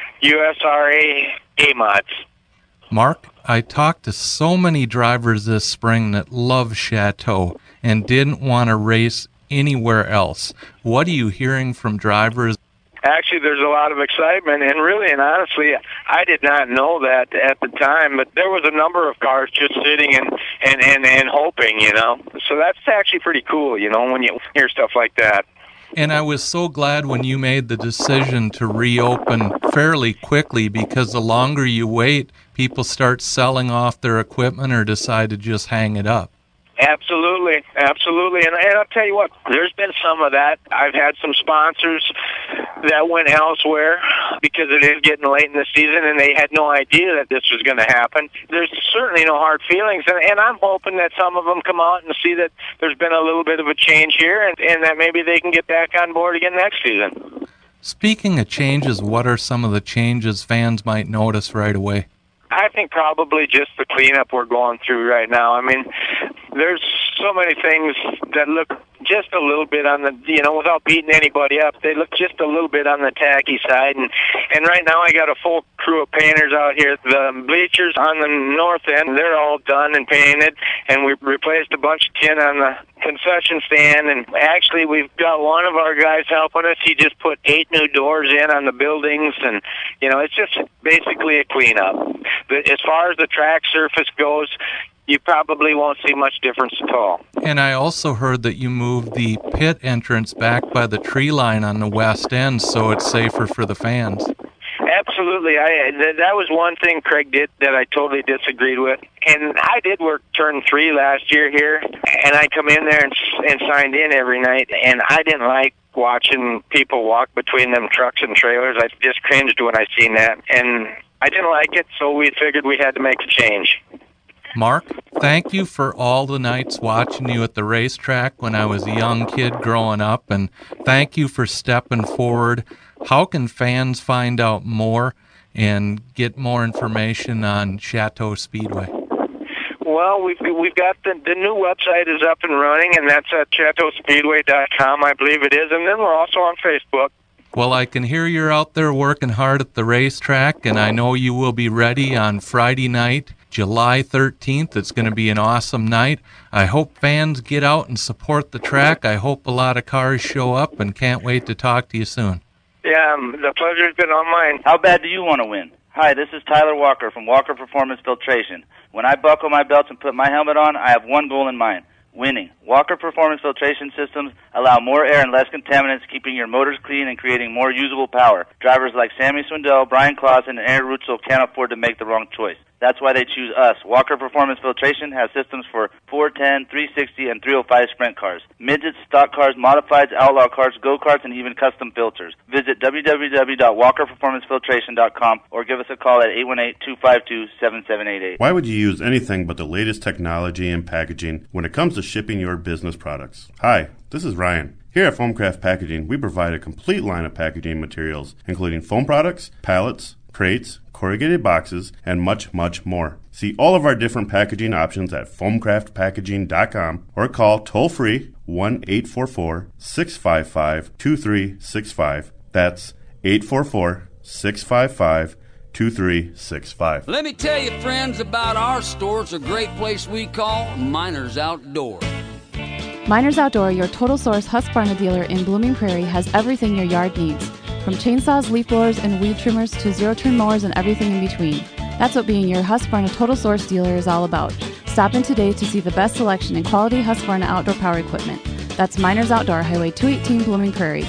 USRA A mods. Mark, I talked to so many drivers this spring that love Chateau and didn't want to race anywhere else. What are you hearing from drivers? Actually, there's a lot of excitement, and really and honestly, I did not know that at the time, but there was a number of cars just sitting and hoping, you know. So that's actually pretty cool, you know, when you hear stuff like that. And I was so glad when you made the decision to reopen fairly quickly, because the longer you wait, people start selling off their equipment or decide to just hang it up. Absolutely, absolutely. And I'll tell you what, there's been some of that. I've had some sponsors that went elsewhere because it is getting late in the season and they had no idea that this was going to happen. There's certainly no hard feelings, and I'm hoping that some of them come out and see that there's been a little bit of a change here and that maybe they can get back on board again next season. Speaking of changes, what are some of the changes fans might notice right away? I think probably just the cleanup we're going through right now. I mean, there's so many things that look just a little bit on the, you know, without beating anybody up, they look just a little bit on the tacky side. And right now I got a full crew of painters out here. The bleachers on the north end, they're all done and painted, and we replaced a bunch of tin on the concession stand. And actually we've got one of our guys helping us. He just put 8 new doors in on the buildings, and, you know, it's just basically a cleanup. But as far as the track surface goes, you probably won't see much difference at all. And I also heard that you moved the pit entrance back by the tree line on the west end so it's safer for the fans. Absolutely. absolutely. That was one thing Craig did that I totally disagreed with. And I did work turn 3 last year here, and I come in there and signed in every night, and I didn't like watching people walk between them trucks and trailers. I just cringed when I seen that, and I didn't like it, so we figured we had to make a change. Mark, thank you for all the nights watching you at the racetrack when I was a young kid growing up, and thank you for stepping forward. How can fans find out more and get more information on Chateau Speedway? Well, we've got the new website is up and running, and that's at ChateauSpeedway.com, I believe it is, and then we're also on Facebook. Well, I can hear you're out there working hard at the racetrack, and I know you will be ready on Friday night, July 13th. It's going to be an awesome night. I hope fans get out and support the track. I hope a lot of cars show up, and can't wait to talk to you soon. Yeah, the pleasure's been on mine. How bad do you want to win? Hi, this is Tyler Walker from Walker Performance Filtration. When I buckle my belts and put my helmet on, I have one goal in mind: winning. Walker Performance Filtration Systems allow more air and less contaminants, keeping your motors clean and creating more usable power. Drivers like Sammy Swindell, Brian Clausen, and Aaron Rutzel can't afford to make the wrong choice. That's why they choose us. Walker Performance Filtration has systems for 410, 360, and 305 sprint cars, midgets, stock cars, modifieds, outlaw cars, go-karts, and even custom filters. Visit www.walkerperformancefiltration.com or give us a call at 818-252-7788. Why would you use anything but the latest technology and packaging when it comes to shipping your business products? Hi, this is Ryan. Here at Foamcraft Packaging, we provide a complete line of packaging materials, including foam products, pallets, crates, corrugated boxes, and much, much more. See all of our different packaging options at foamcraftpackaging.com or call toll-free 1-844-655-2365. That's 844-655-2365. Let me tell you, friends, about our store. It's a great place we call Miners Outdoor. Miners Outdoor, your total source Husqvarna dealer in Blooming Prairie, has everything your yard needs. From chainsaws, leaf blowers, and weed trimmers to zero-turn mowers and everything in between. That's what being your Husqvarna Total Source dealer is all about. Stop in today to see the best selection in quality Husqvarna outdoor power equipment. That's Miners Outdoor, Highway 218, Blooming Prairie.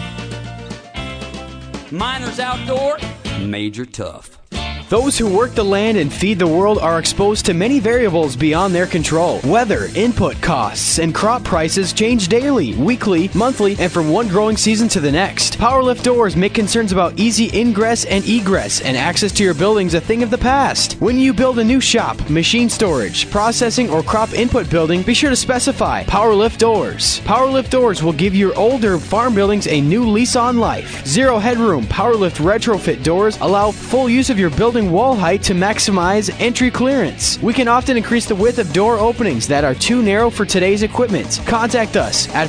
Miners Outdoor, Major Tough. Those who work the land and feed the world are exposed to many variables beyond their control. Weather, input costs, and crop prices change daily, weekly, monthly, and from one growing season to the next. PowerLift doors make concerns about easy ingress and egress and access to your buildings a thing of the past. When you build a new shop, machine storage, processing, or crop input building, be sure to specify PowerLift doors. PowerLift doors will give your older farm buildings a new lease on life. Zero headroom PowerLift retrofit doors allow full use of your building wall height to maximize entry clearance. We can often increase the width of door openings that are too narrow for today's equipment. Contact us at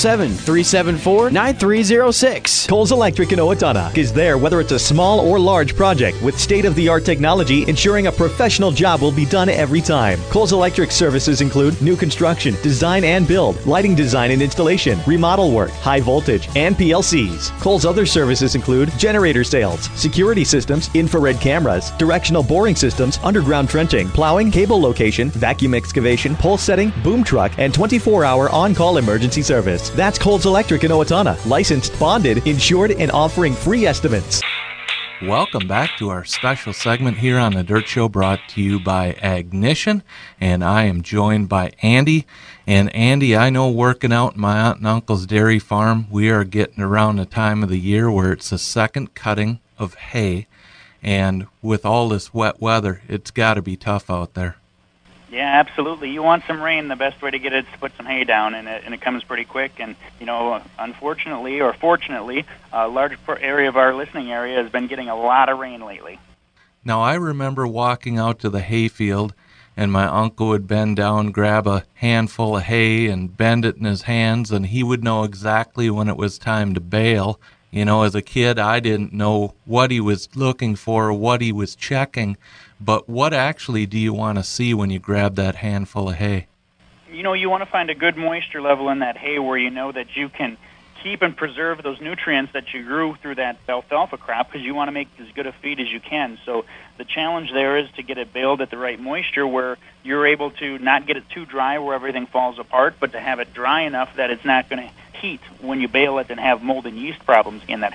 507-374-9306. Coles Electric in Owatonna is there whether it's a small or large project with state-of-the-art technology ensuring a professional job will be done every time. Coles Electric services include new construction, design and build, lighting design and installation, remodel work, high voltage, and PLCs. Coles other services include generator sales, security systems, infrared cameras, directional boring systems, underground trenching, plowing, cable location, vacuum excavation, pole setting, boom truck, and 24-hour on-call emergency service. That's Coles Electric in Owatonna. Licensed, bonded, insured, and offering free estimates. Welcome back to our special segment here on The Dirt Show, brought to you by Agnition, and I am joined by Andy. And Andy, I know working out in my aunt and uncle's dairy farm, we are getting around the time of the year where it's the second cutting of hay. And with all this wet weather, it's got to be tough out there. Yeah, absolutely. You want some rain. The best way to get it is to put some hay down, and it comes pretty quick. And, you know, unfortunately or fortunately, a large area of our listening area has been getting a lot of rain lately. Now, I remember walking out to the hayfield, and my uncle would bend down, grab a handful of hay, and bend it in his hands, and he would know exactly when it was time to bale. You know, as a kid, I didn't know what he was looking for, what he was checking, but what actually do you want to see when you grab that handful of hay? You know, you want to find a good moisture level in that hay where you know that you can keep and preserve those nutrients that you grew through that alfalfa crop, because you want to make as good a feed as you can. So the challenge there is to get it baled at the right moisture where you're able to not get it too dry where everything falls apart, but to have it dry enough that it's not going to heat when you bale it and have mold and yeast problems in that hay.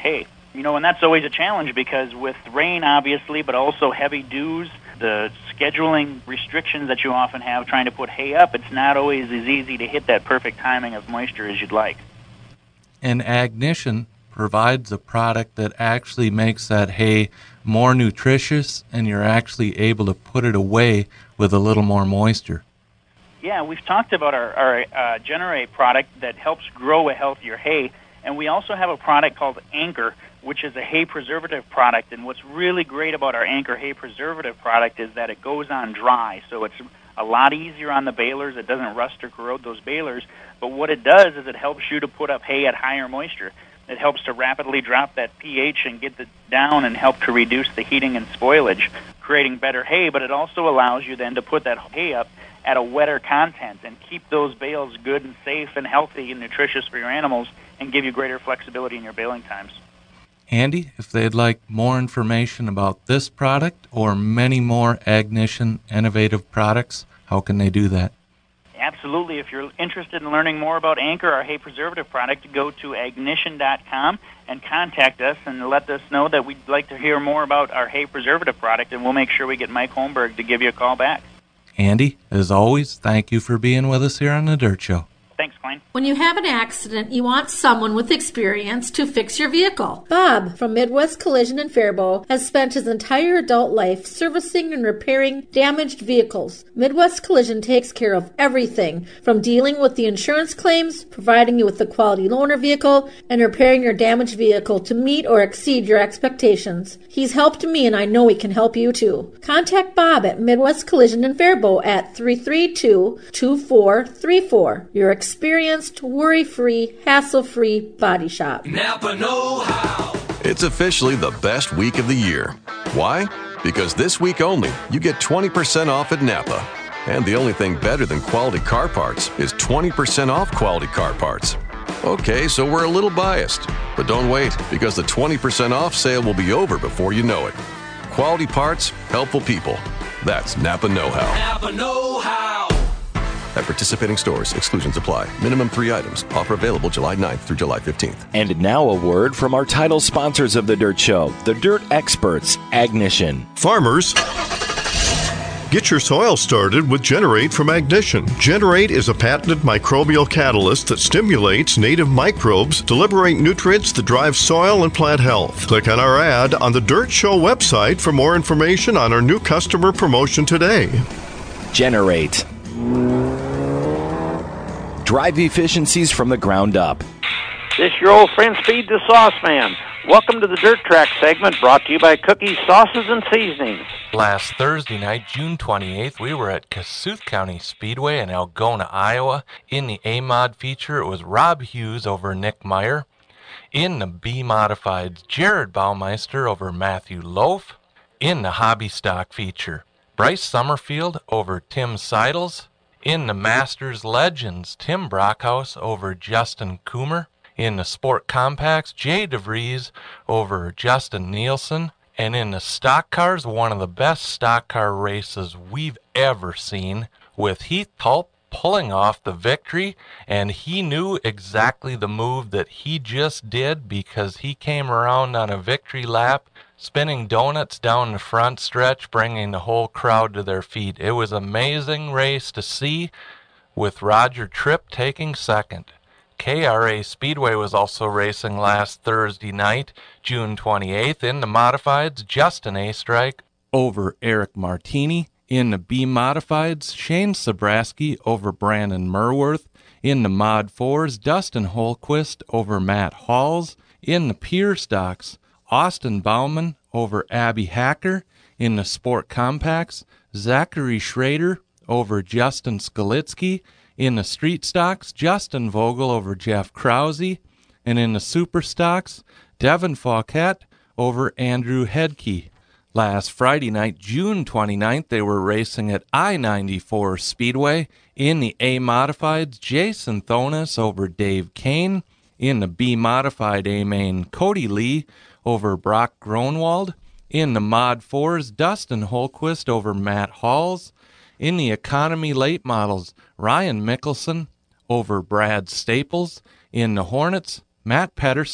And that's always a challenge because with rain, obviously, but also heavy dews, the scheduling restrictions that you often have trying to put hay up, it's not always as easy to hit that perfect timing of moisture as you'd like. And Agnition provides a product that actually makes that hay more nutritious, and you're actually able to put it away with a little more moisture. Yeah, we've talked about our Generate product that helps grow a healthier hay, and we also have a product called Anchor, which is a hay preservative product. And what's really great about our Anchor hay preservative product is that it goes on dry, so it's a lot easier on the balers. It doesn't rust or corrode those balers, but what it does is it helps you to put up hay at higher moisture. It helps to rapidly drop that pH and get it down and help to reduce the heating and spoilage, creating better hay, but it also allows you then to put that hay up at a wetter content and keep those bales good and safe and healthy and nutritious for your animals and give you greater flexibility in your baling times. Andy, if they'd like more information about this product or many more Agnition innovative products, how can they do that? Absolutely. If you're interested in learning more about Anchor, our hay preservative product, go to agnition.com and contact us and let us know that we'd like to hear more about our hay preservative product, and we'll make sure we get Mike Holmberg to give you a call back. Andy, as always, thank you for being with us here on The Dirt Show. Thanks, Klein. When you have an accident, you want someone with experience to fix your vehicle. Bob from Midwest Collision in Faribault has spent his entire adult life servicing and repairing damaged vehicles. Midwest Collision takes care of everything from dealing with the insurance claims, providing you with a quality loaner vehicle, and repairing your damaged vehicle to meet or exceed your expectations. He's helped me, and I know he can help you too. Contact Bob at Midwest Collision in Faribault at 332-2434. Your experienced, worry-free, hassle-free body shop. Napa know-how. It's officially the best week of the year. Why? Because this week only, you get 20% off at Napa. And the only thing better than quality car parts is 20% off quality car parts. Okay, so we're a little biased. But don't wait, because the 20% off sale will be over before you know it. Quality parts, helpful people. That's Napa know-how. Napa know-how. At participating stores, exclusions apply. Minimum 3 items. Offer available July 9th through July 15th. And now a word from our title sponsors of The Dirt Show, the Dirt Experts, Agnition. Farmers, get your soil started with Generate from Agnition. Generate is a patented microbial catalyst that stimulates native microbes to liberate nutrients that drive soil and plant health. Click on our ad on the Dirt Show website for more information on our new customer promotion today. Generate. Drive efficiencies from the ground up. This your old friend Speed the Sauce Man. Welcome to the Dirt Track segment brought to you by Cookies, Sauces, and Seasonings. Last Thursday night, June 28th, we were at Kossuth County Speedway in Algona, Iowa. In the A-Mod feature, it was Rob Hughes over Nick Meyer. In the B-Modifieds, Jared Baumeister over Matthew Loaf. In the Hobby Stock feature, Bryce Summerfield over Tim Seidels. In the Masters Legends, Tim Brockhouse over Justin Coomer. In the Sport Compacts, Jay DeVries over Justin Nielsen. And in the Stock Cars, one of the best stock car races we've ever seen, with Heath Tulp pulling off the victory, and he knew exactly the move that he just did because he came around on a victory lap, spinning donuts down the front stretch, bringing the whole crowd to their feet. It was an amazing race to see, with Roger Tripp taking second. KRA Speedway was also racing last Thursday night, June 28th. In the Modifieds, Justin Astrike over Eric Martini. In the B-Modifieds, Shane Sabraski over Brandon Merworth. In the Mod 4s, Dustin Holquist over Matt Halls. In the Pure Stocks, Austin Bauman over Abby Hacker. In the Sport Compacts, Zachary Schrader over Justin Skalitsky. In the Street Stocks, Justin Vogel over Jeff Krause. And in the Super Stocks, Devin Fauquet over Andrew Hedke. Last Friday night, June 29th, they were racing at I-94 Speedway. In the A-Modifieds, Jason Thonis over Dave Kane. In the B-Modified A-Main, Cody Lee over Brock Gronwald. In the Mod 4s, Dustin Holquist over Matt Halls. In the Economy Late Models, Ryan Mickelson over Brad Staples. In the Hornets, Matt Pedersen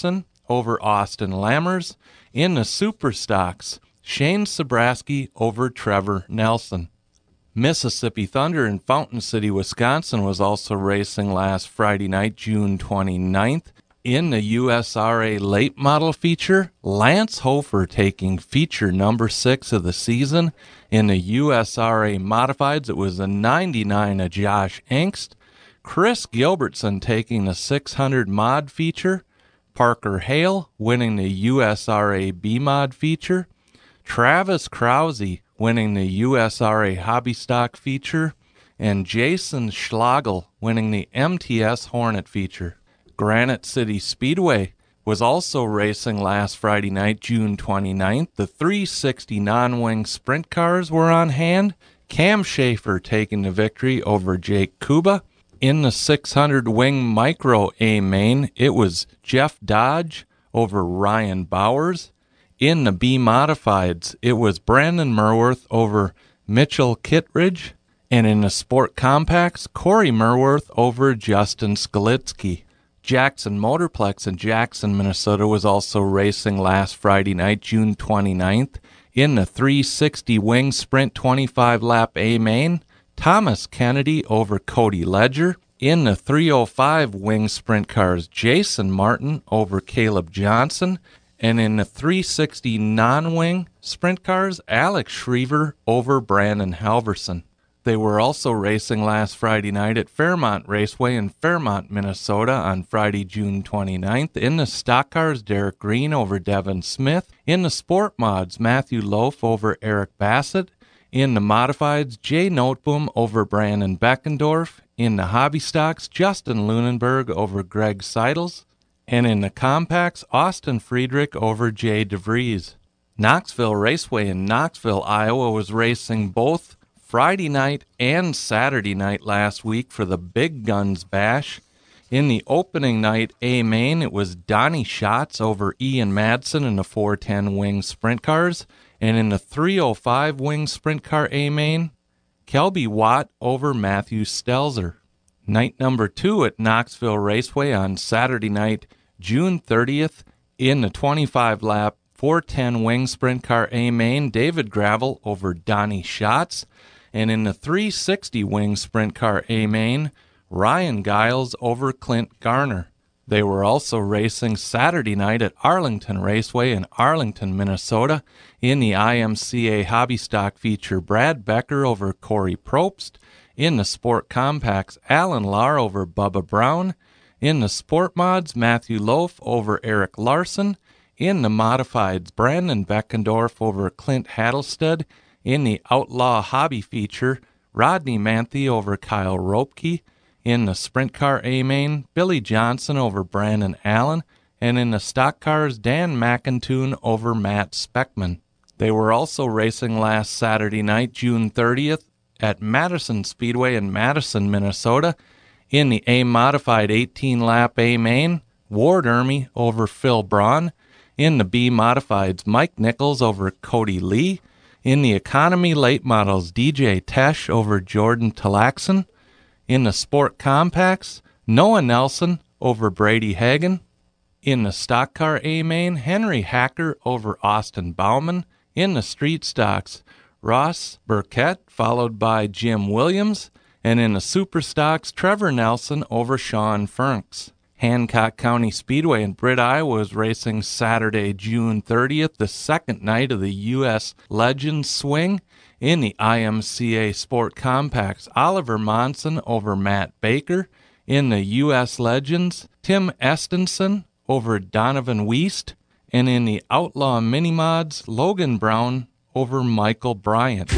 over Austin Lammers. In the Super Stocks, Shane Sabraski over Trevor Nelson. Mississippi Thunder in Fountain City, Wisconsin was also racing last Friday night, June 29th. In the USRA late model feature, Lance Hofer taking feature number 6 of the season. In the USRA modifieds, it was a 99 of Josh Engst. Chris Gilbertson taking the 600 mod feature. Parker Hale winning the USRA B mod feature. Travis Krause winning the USRA Hobby Stock feature. And Jason Schlagel winning the MTS Hornet feature. Granite City Speedway was also racing last Friday night, June 29th. The 360 non-wing sprint cars were on hand. Cam Schaefer taking the victory over Jake Kuba. In the 600 wing micro A main, it was Jeff Dodge over Ryan Bowers. In the B modifieds, it was Brandon Merworth over Mitchell Kittredge. And in the sport compacts, Corey Merworth over Justin Skalitsky. Jackson Motorplex in Jackson, Minnesota was also racing last Friday night, June 29th. In the 360 wing sprint 25 lap A main, Thomas Kennedy over Cody Ledger. In the 305 wing sprint cars, Jason Martin over Caleb Johnson. And in the 360 non-wing sprint cars, Alex Schriever over Brandon Halverson. They were also racing last Friday night at Fairmont Raceway in Fairmont, Minnesota on Friday, June 29th. In the stock cars, Derek Green over Devin Smith. In the sport mods, Matthew Loaf over Eric Bassett. In the modifieds, Jay Noteboom over Brandon Beckendorf. In the hobby stocks, Justin Lunenberg over Greg Seidels. And in the compacts, Austin Friedrich over Jay DeVries. Knoxville Raceway in Knoxville, Iowa was racing both Friday night and Saturday night last week for the Big Guns Bash. In the opening night A main, it was Donnie Schatz over Ian Madsen in the 410 wing sprint cars. And in the 305 wing sprint car A main, Kelby Watt over Matthew Stelzer. Night number 2 at Knoxville Raceway on Saturday night, June 30th. In the 25 lap 410 wing sprint car A main, David Gravel over Donnie Schatz. And in the 360 wing sprint car A main, Ryan Giles over Clint Garner. They were also racing Saturday night at Arlington Raceway in Arlington, Minnesota. In the IMCA Hobby Stock feature, Brad Becker over Corey Probst. In the sport compacts, Alan Lahr over Bubba Brown. In the sport mods, Matthew Loaf over Eric Larson. In the modifieds, Brandon Beckendorf over Clint Hattlestead. In the Outlaw Hobby feature, Rodney Manthe over Kyle Ropke. In the sprint car A main, Billy Johnson over Brandon Allen. And in the stock cars, Dan McIntoon over Matt Speckman. They were also racing last Saturday night, June 30th, at Madison Speedway in Madison, Minnesota. In the A-modified 18-lap A main, Ward Ermey over Phil Braun. In the B-modifieds, Mike Nichols over Cody Lee. In the economy late models, DJ Tesh over Jordan Talaxon. In the sport compacts, Noah Nelson over Brady Hagan. In the stock car A main, Henry Hacker over Austin Bauman. In the street stocks, Ross Burkett followed by Jim Williams. And in the super stocks, Trevor Nelson over Sean Ferks. Hancock County Speedway in Britt, Iowa was racing Saturday, June 30th, the second night of the U.S. Legends Swing. In the IMCA Sport Compacts, Oliver Monson over Matt Baker. In the U.S. Legends, Tim Estenson over Donovan Weist. And in the Outlaw Mini Mods, Logan Brown over Michael Bryant.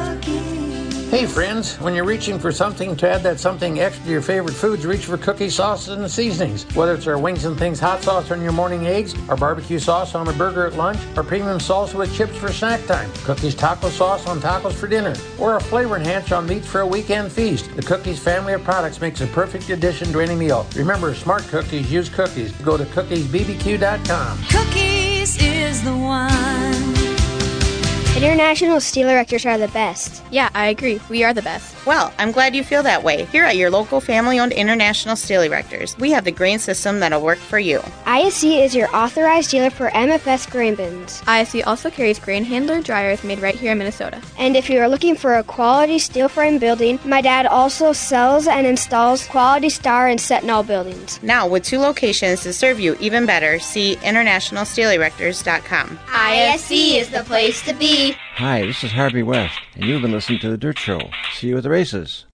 Hey friends, when you're reaching for something to add that something extra to your favorite foods, reach for Cookie sauces and seasonings. Whether it's our Wings and Things hot sauce on your morning eggs, our barbecue sauce on a burger at lunch, or premium salsa with chips for snack time, Cookies taco sauce on tacos for dinner, or a flavor enhancer on meats for a weekend feast, the Cookies family of products makes a perfect addition to any meal. Remember, smart cookies use cookies. Go to cookiesbbq.com. Cookies is the one. And International Steel Erectors are the best. Yeah, I agree. We are the best. Well, I'm glad you feel that way. Here at your local family-owned International Steel Erectors, we have the grain system that'll work for you. ISC is your authorized dealer for MFS grain bins. ISC also carries grain handler dryers made right here in Minnesota. And if you are looking for a quality steel frame building, my dad also sells and installs Quality Star and Sentinel buildings. Now, with 2 locations to serve you even better, see internationalsteelerectors.com. ISC is the place to be. Hi, this is Harvey West, and you've been listening to The Dirt Show. See you at the races.